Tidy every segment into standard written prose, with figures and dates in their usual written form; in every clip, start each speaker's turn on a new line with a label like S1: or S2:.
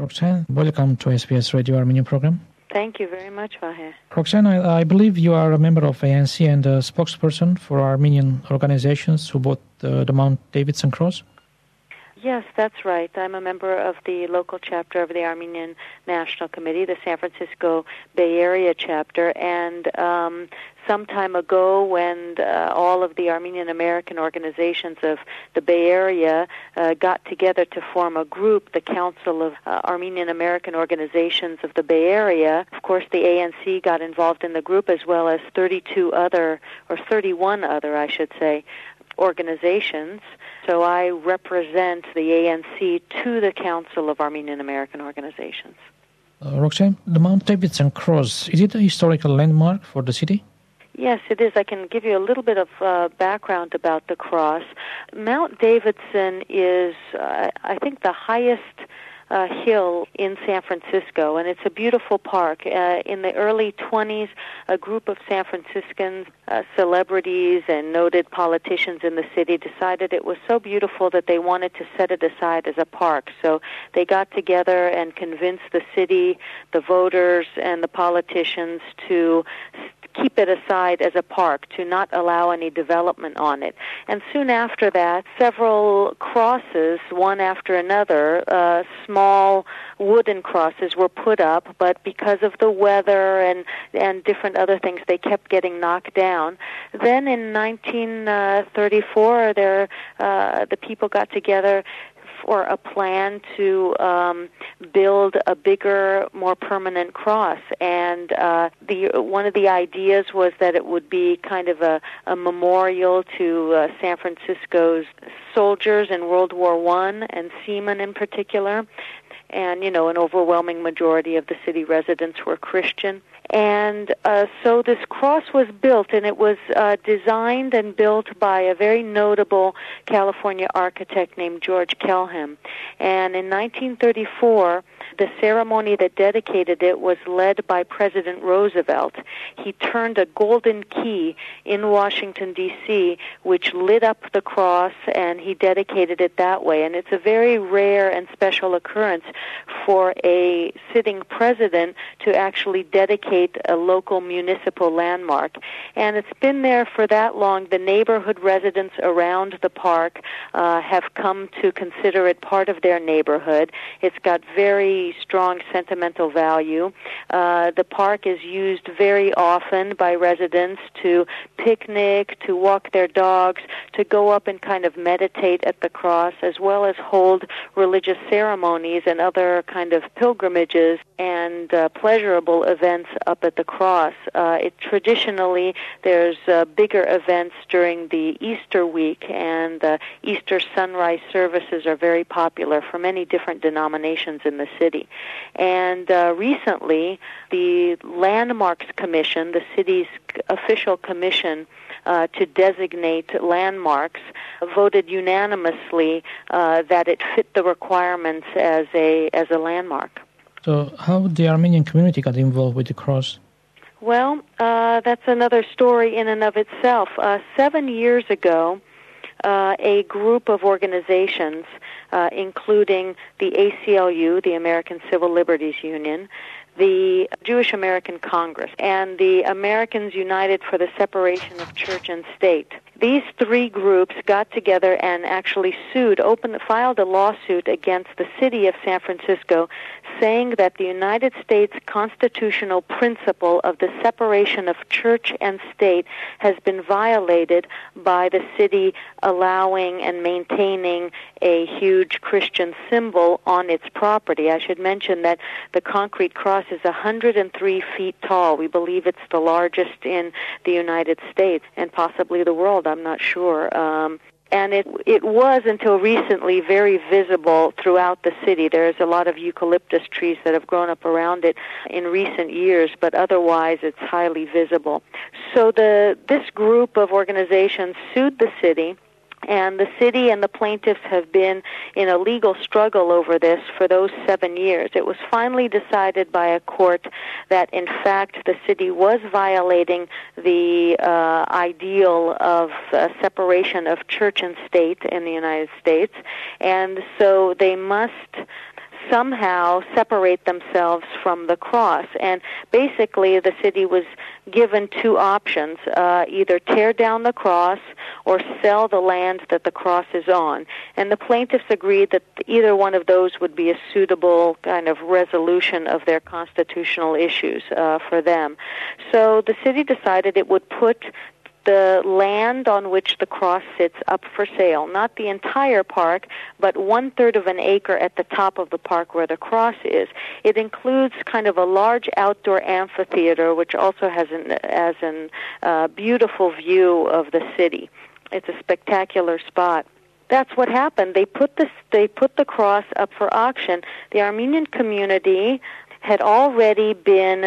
S1: Roxanne, welcome to SBS Radio Armenian program.
S2: Thank you very much, Vahe.
S1: Roxanne, I believe you are a member of ANC and a spokesperson for Armenian organizations who bought the Mount Davidson Cross.
S2: Yes, that's right. I'm a member of the local chapter of the Armenian National Committee, the San Francisco Bay Area chapter, and some time ago when all of the Armenian American organizations of the Bay Area got together to form a group, the Council of Armenian American Organizations of the Bay Area. Of course, the ANC got involved in the group as well as 31 other, I should say, organizations. So I represent the ANC to the Council of Armenian American Organizations.
S1: Roxanne, the Mount Davidson Cross, is it a historical landmark for the city?
S2: Yes, it is. I can give you a little bit of background about the cross. Mount Davidson is, I think, the highest hill in San Francisco, and it's a beautiful park. In the early 20s, a group of San Franciscan celebrities and noted politicians in the city decided it was so beautiful that they wanted to set it aside as a park. So they got together and convinced the city, the voters, and the politicians to keep it aside as a park, to not allow any development on it. And soon after that, several crosses, one after another, small wooden crosses were put up, but because of the weather and different other things, they kept getting knocked down. Then in 1934, the people got together for a plan to build a bigger, more permanent cross. And one of the ideas was that it would be kind of a memorial to San Francisco's soldiers in World War I and seamen in particular. And, an overwhelming majority of the city residents were Christian. And so this cross was built, and it was designed and built by a very notable California architect named George Kelham. And in 1934, the ceremony that dedicated it was led by President Roosevelt. He turned a golden key in Washington, D.C., which lit up the cross, and he dedicated it that way. And it's a very rare and special occurrence for a sitting president to actually dedicate a local municipal landmark. And it's been there for that long. The neighborhood residents around the park have come to consider it part of their neighborhood. It's got very strong sentimental value. The park is used very often by residents to picnic, to walk their dogs, to go up and kind of meditate at the cross, as well as hold religious ceremonies and other kind of pilgrimages and pleasurable events up at the cross. Traditionally, there's bigger events during the Easter week, and Easter sunrise services are very popular for many different denominations in the city. And recently, the Landmarks Commission, the city's official commission to designate landmarks, voted unanimously that it fit the requirements as a landmark.
S1: So how the Armenian community got involved with the cross?
S2: Well, that's another story in and of itself. 7 years ago, a group of organizations, including the ACLU, the American Civil Liberties Union, the Jewish American Congress, and the Americans United for the Separation of Church and State. These three groups got together and actually filed a lawsuit against the city of San Francisco, saying that the United States constitutional principle of the separation of church and state has been violated by the city allowing and maintaining a huge Christian symbol on its property. I should mention that the concrete cross is 103 feet tall. We believe it's the largest in the United States and possibly the world. I'm not sure. And it was, until recently, very visible throughout the city. There's a lot of eucalyptus trees that have grown up around it in recent years, but otherwise it's highly visible. So this group of organizations sued the city, and the city and the plaintiffs have been in a legal struggle over this for those 7 years. It was finally decided by a court that, in fact, the city was violating the ideal of separation of church and state in the United States, and so they must somehow separate themselves from the cross. And basically the city was given two options, either tear down the cross or sell the land that the cross is on. And the plaintiffs agreed that either one of those would be a suitable kind of resolution of their constitutional issues for them. So the city decided it would put the land on which the cross sits up for sale, not the entire park, but 1/3 of an acre at the top of the park where the cross is. It includes kind of a large outdoor amphitheater, which also has a beautiful view of the city. It's a spectacular spot. That's what happened. They put the cross up for auction. The Armenian community had already been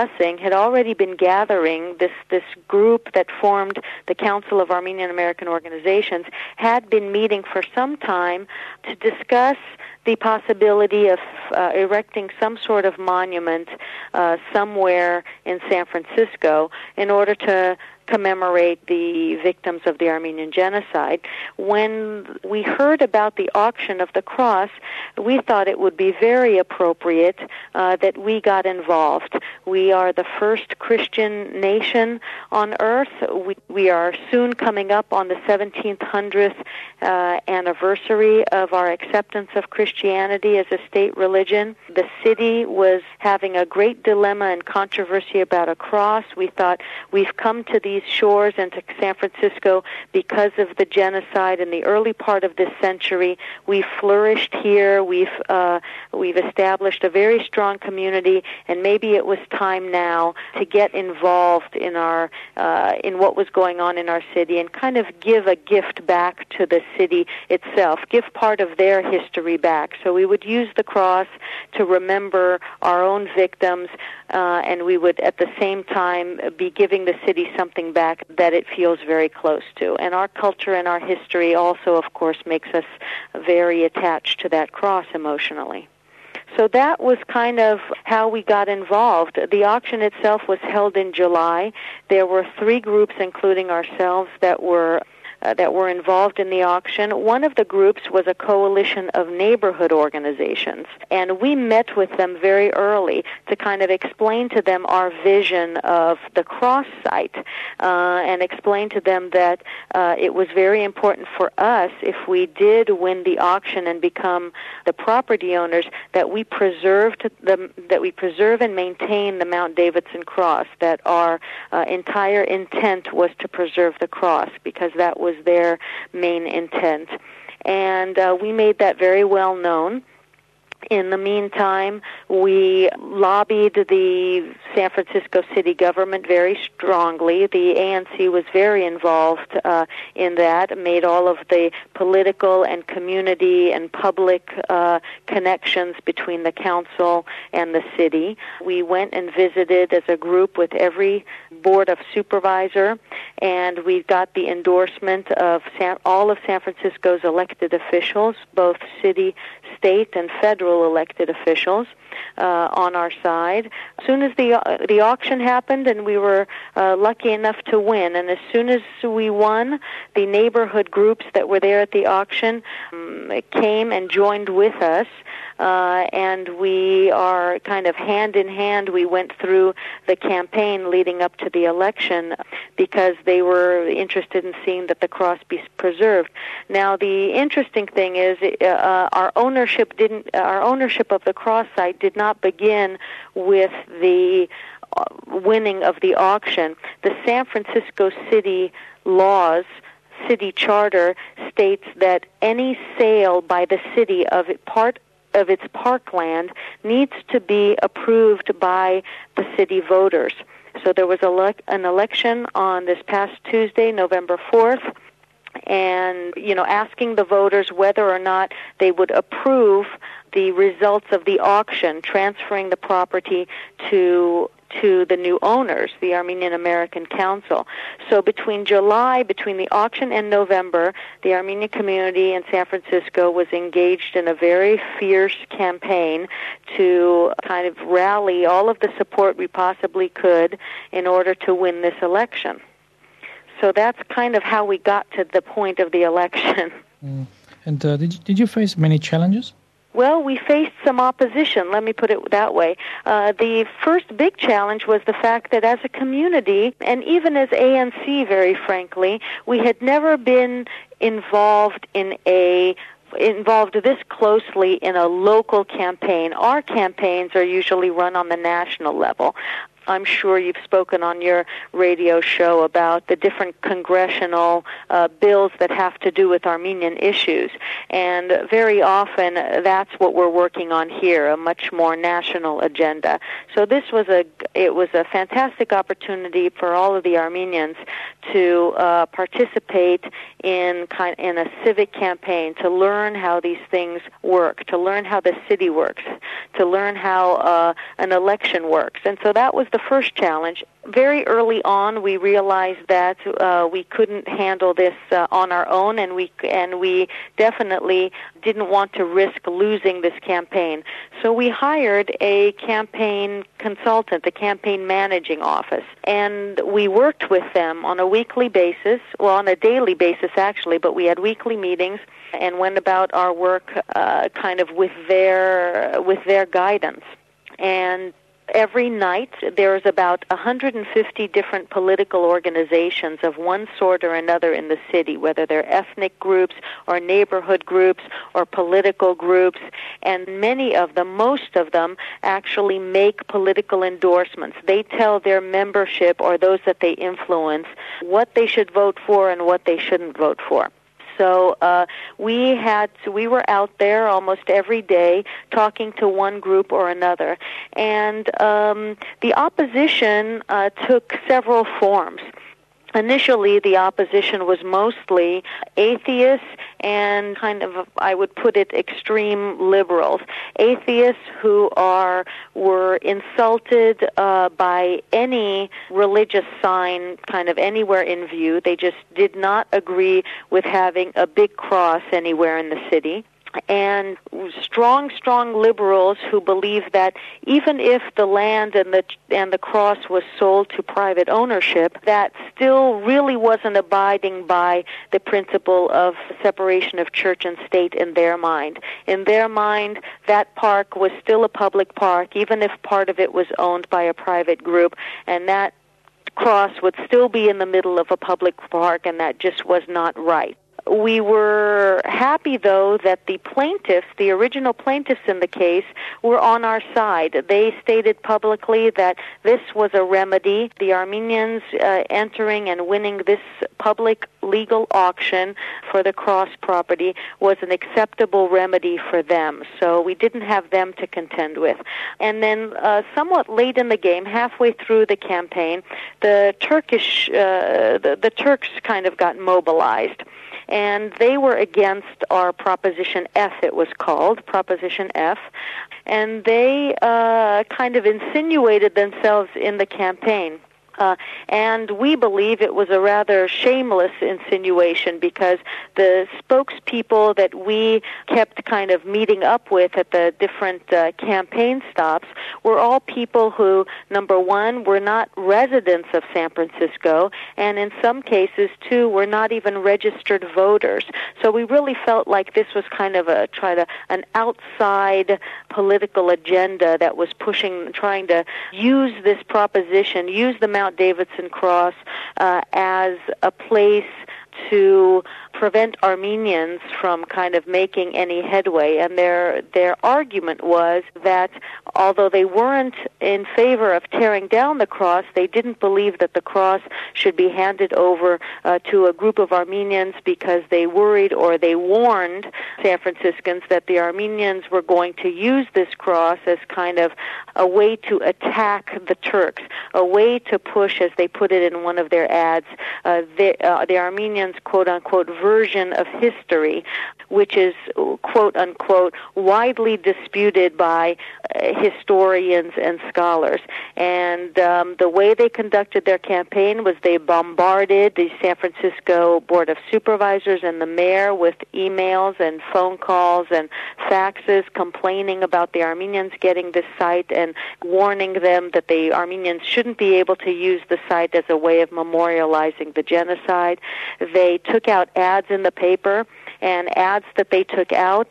S2: gathering, this group that formed the Council of Armenian American Organizations, had been meeting for some time to discuss the possibility of erecting some sort of monument somewhere in San Francisco in order to commemorate the victims of the Armenian genocide. When we heard about the auction of the cross, we thought it would be very appropriate that we got involved. We are the first Christian nation on earth. We are soon coming up on the 1700th anniversary of our acceptance of Christianity as a state religion. The city was having a great dilemma and controversy about a cross. We thought, we've come to these shores and to San Francisco because of the genocide in the early part of this century. We've flourished here. We've established a very strong community, and maybe it was time now to get involved in our in what was going on in our city and kind of give a gift back to the city itself, give part of their history back. So we would use the cross to remember our own victims, and we would at the same time be giving the city something back that it feels very close to. And our culture and our history also, of course, makes us very attached to that cross emotionally. So that was kind of how we got involved. The auction itself was held in July. There were 3 groups, including ourselves, that were involved in the auction. One of the groups was a coalition of neighborhood organizations, and we met with them very early to kind of explain to them our vision of the cross site and explain to them that it was very important for us, if we did win the auction and become the property owners, that we preserve and maintain the Mount Davidson cross, that our entire intent was to preserve the cross, because that was their main intent. And we made that very well known. In the meantime, we lobbied the San Francisco city government very strongly. The ANC was very involved in that, made all of the political and community and public connections between the council and the city. We went and visited as a group with every board of supervisor, and we got the endorsement of all of San Francisco's elected officials, both city, state, and federal elected officials on our side. As soon as the auction happened, and we were lucky enough to win, and as soon as we won, the neighborhood groups that were there at the auction came and joined with us, and we are kind of hand in hand. We went through the campaign leading up to the election because they were interested in seeing that the cross be preserved. Now, the interesting thing is our ownership of the cross site did not begin with the winning of the auction. The San Francisco city laws, city charter, states that any sale by the city of its parkland needs to be approved by the city voters. So there was an election on this past Tuesday, November 4th, and, asking the voters whether or not they would approve the results of the auction, transferring the property to the new owners, the Armenian American Council. So between the auction and November, the Armenian community in San Francisco was engaged in a very fierce campaign to kind of rally all of the support we possibly could in order to win this election. So that's kind of how we got to the point of the election.
S1: And did you face many challenges?
S2: Well, we faced some opposition, let me put it that way. The first big challenge was the fact that as a community, and even as ANC, very frankly, we had never been involved this closely in a local campaign. Our campaigns are usually run on the national level. I'm sure you've spoken on your radio show about the different congressional bills that have to do with Armenian issues. And very often that's what we're working on here, a much more national agenda. So it was a fantastic opportunity for all of the Armenians to participate in a civic campaign, to learn how these things work, to learn how the city works, to learn how an election works. And so that was the first challenge. Very early on, we realized that we couldn't handle this on our own, and we definitely didn't want to risk losing this campaign. So we hired a campaign consultant, a campaign managing office, and we worked with them on a weekly basis, well, on a daily basis actually, but we had weekly meetings and went about our work kind of with their guidance. And every night, there's about 150 different political organizations of one sort or another in the city, whether they're ethnic groups or neighborhood groups or political groups, and most of them actually make political endorsements. They tell their membership or those that they influence what they should vote for and what they shouldn't vote for. So we were out there almost every day talking to one group or another. And the opposition took several forms. Initially, the opposition was mostly atheists and kind of, I would put it, extreme liberals. Atheists who were insulted by any religious sign kind of anywhere in view. They just did not agree with having a big cross anywhere in the city. And strong liberals who believed that even if the land and the cross was sold to private ownership, that still really wasn't abiding by the principle of separation of church and state in their mind. In their mind, that park was still a public park, even if part of it was owned by a private group, and that cross would still be in the middle of a public park, and that just was not right. We were happy, though, that the original plaintiffs in the case, were on our side. They stated publicly that this was a remedy. The Armenians entering and winning this public legal auction for the cross property was an acceptable remedy for them. So we didn't have them to contend with. And then somewhat late in the game, halfway through the campaign, the Turks kind of got mobilized. And they were against our Proposition F, it was called, Proposition F, and they kind of insinuated themselves in the campaign. And we believe it was a rather shameless insinuation because the spokespeople that we kept kind of meeting up with at the different campaign stops were all people who, number one, were not residents of San Francisco, and in some cases, too, were not even registered voters. So we really felt like this was kind of an outside political agenda that was trying to use this proposition, use the Mount Davidson Cross as a place to prevent Armenians from kind of making any headway. And their argument was that although they weren't in favor of tearing down the cross, they didn't believe that the cross should be handed over to a group of Armenians because they worried or they warned San Franciscans that the Armenians were going to use this cross as kind of a way to attack the Turks, a way to push, as they put it in one of their ads, the Armenians' quote-unquote version of history, which is, quote-unquote, widely disputed by historians and scholars. And the way they conducted their campaign was they bombarded the San Francisco Board of Supervisors and the mayor with emails and phone calls and faxes complaining about the Armenians getting this site and warning them that the Armenians shouldn't be able to use the site as a way of memorializing the genocide. They took out ads in the paper, and ads that they took out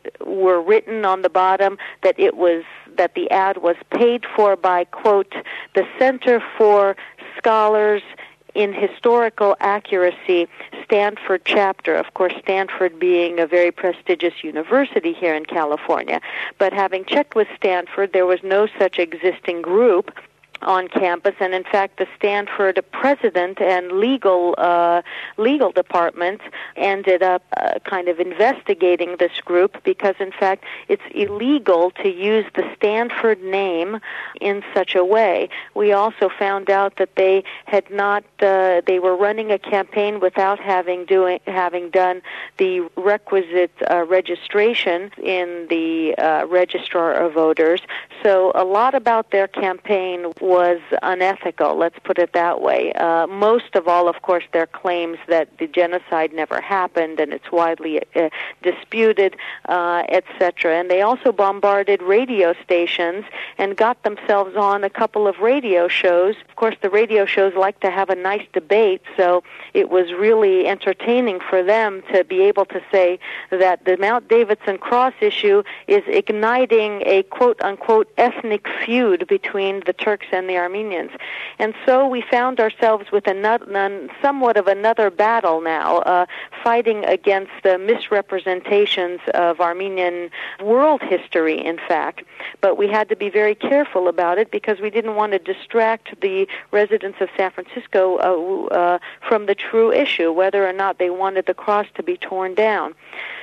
S2: were written on the bottom that the ad was paid for by, quote, the Center for Scholars in Historical Accuracy, Stanford chapter. Of course, Stanford being a very prestigious university here in California. But having checked with Stanford, there was no such existing group on campus, and in fact the Stanford president and legal department ended up kind of investigating this group, because in fact it's illegal to use the Stanford name in such a way. We also found out that they had not they were running a campaign without having done the requisite registration in the registrar of voters. So a lot about their campaign was unethical, let's put it that way. Most of all, of course, their claims that the genocide never happened and it's widely disputed, etc. And they also bombarded radio stations and got themselves on a couple of radio shows. Of course, the radio shows like to have a nice debate, so it was really entertaining for them to be able to say that the Mount Davidson Cross issue is igniting a quote-unquote ethnic feud between the Turks and the Armenians. And so we found ourselves with somewhat of another battle now, fighting against the misrepresentations of Armenian world history, in fact. But we had to be very careful about it because we didn't want to distract the residents of San Francisco from the true issue, whether or not they wanted the cross to be torn down.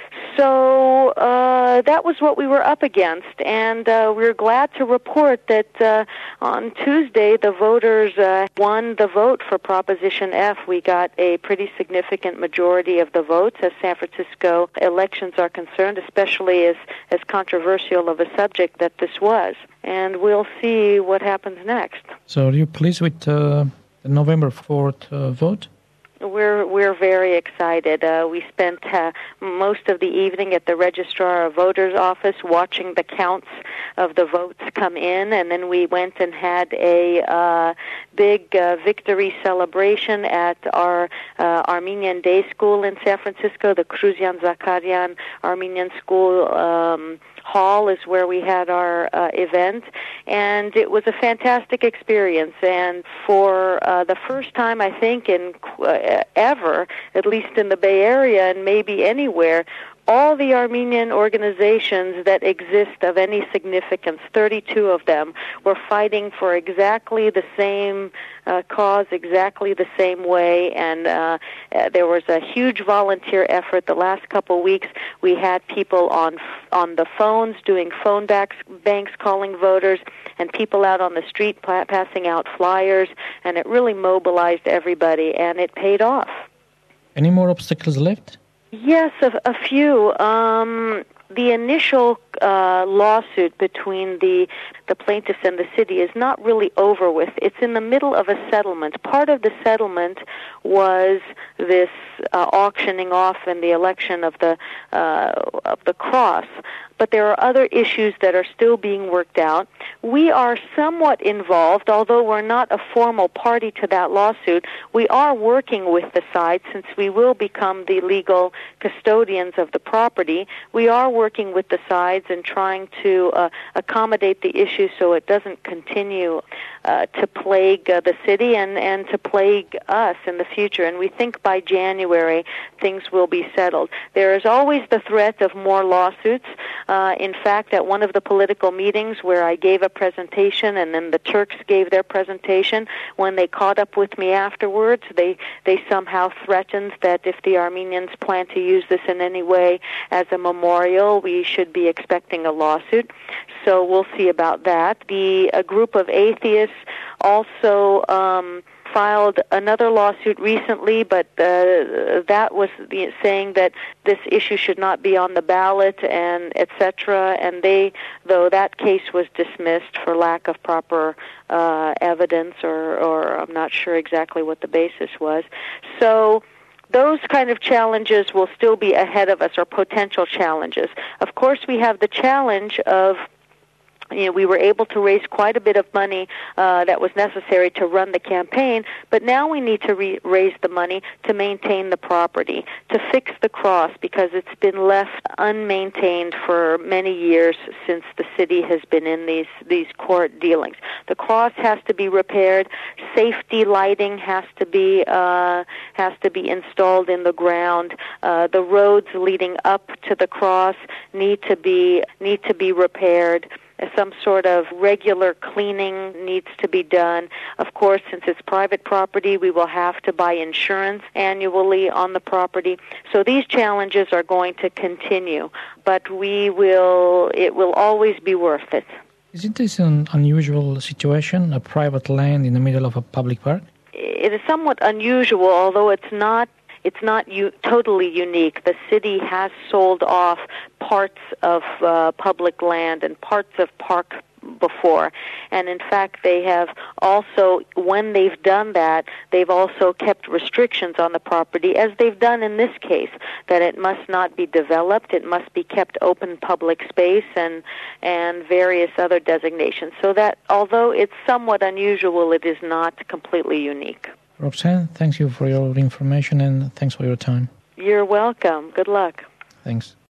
S2: So that was what we were up against, and we're glad to report that on Tuesday the voters won the vote for Proposition F. We got a pretty significant majority of the votes as San Francisco elections are concerned, especially as controversial of a subject that this was. And we'll see what happens next.
S1: So are you pleased with the November 4th vote?
S2: We're very excited. We spent most of the evening at the Registrar of Voters office watching the counts of the votes come in, and then we went and had a big victory celebration at our Armenian Day School in San Francisco, the Kruzyan Zakarian Armenian School Hall is where we had our event, and it was a fantastic experience. And for the first time, I think, in ever, at least in the Bay Area and maybe anywhere, all the Armenian organizations that exist of any significance, 32 of them, were fighting for exactly the same cause, exactly the same way, and there was a huge volunteer effort. The last couple weeks, we had people on the phones doing phone banks calling voters, and people out on the street passing out flyers, and it really mobilized everybody, and it paid off.
S1: Any more obstacles left?
S2: Yes, a few. The initial lawsuit between the plaintiffs and the city is not really over with. It's in the middle of a settlement. Part of the settlement was this auctioning off and the election of the cross. But there are other issues that are still being worked out. We are somewhat involved, although we're not a formal party to that lawsuit. We are working with the side, since we will become the legal custodians of the property. We are working with the sides and trying to accommodate the issue so it doesn't continue to plague the city and to plague us in the future. And we think by January things will be settled. There is always the threat of more lawsuits. In fact, at one of the political meetings where I gave a presentation and then the Turks gave their presentation, when they caught up with me afterwards, they somehow threatened that if the Armenians plan to use this in any way as a memorial, we should be expecting a lawsuit. So we'll see about that. A group of atheists also filed another lawsuit recently, but that was saying that this issue should not be on the ballot and etc. And though that case was dismissed for lack of proper evidence, or I'm not sure exactly what the basis was. So those kind of challenges will still be ahead of us, or potential challenges. Of course, we have the challenge of We were able to raise quite a bit of money that was necessary to run the campaign, but now we need to raise the money to maintain the property, to fix the cross, because it's been left unmaintained for many years since the city has been in these court dealings. The cross has to be repaired. Safety lighting has to be installed in the ground. The roads leading up to the cross need to be repaired. Some sort of regular cleaning needs to be done. Of course, since it's private property, we will have to buy insurance annually on the property. So these challenges are going to continue, but it will always be worth it.
S1: Isn't this an unusual situation, a private land in the middle of a public park?
S2: It is somewhat unusual, although it's not totally unique. The city has sold off parts of public land and parts of park before. And in fact, they have also, when they've done that, they've also kept restrictions on the property, as they've done in this case, that it must not be developed, it must be kept open public space, and various other designations. So that, although it's somewhat unusual, it is not completely unique.
S1: Roxanne, thank you for your information and thanks for your time.
S2: You're welcome. Good luck.
S1: Thanks.